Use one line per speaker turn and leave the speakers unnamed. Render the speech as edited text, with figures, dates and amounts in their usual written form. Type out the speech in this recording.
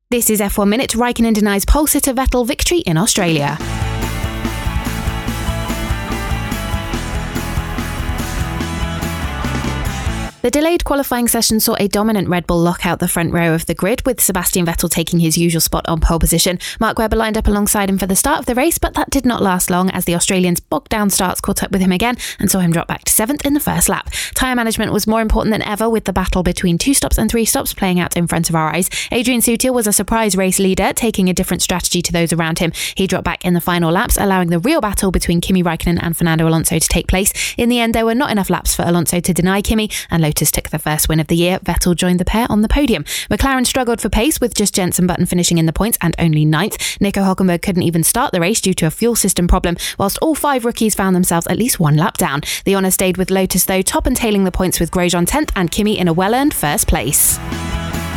This is F1 Minute. Raikkonen denies pole sitter Vettel victory in Australia. The delayed qualifying session saw a dominant Red Bull lock out the front row of the grid, with Sebastian Vettel taking his usual spot on pole position. Mark Webber lined up alongside him for the start of the race, but that did not last long as the Australian's bogged down starts caught up with him again and saw him drop back to 7th in the first lap. Tyre management was more important than ever, with the battle between 2 stops and 3 stops playing out in front of our eyes. Adrian Sutil was a surprise race leader, taking a different strategy to those around him. He dropped back in the final laps, allowing the real battle between Kimi Raikkonen and Fernando Alonso to take place. In the end, there were not enough laps for Alonso to deny Kimi, and Lotus took the first win of the year. Vettel joined the pair on the podium. McLaren struggled for pace, with just Jenson Button finishing in the points and only 9th. Nico Hülkenberg couldn't even start the race due to a fuel system problem, whilst all 5 rookies found themselves at least 1 lap down. The honour stayed with Lotus though, top and tailing the points with Grosjean 10th and Kimi in a well-earned first place.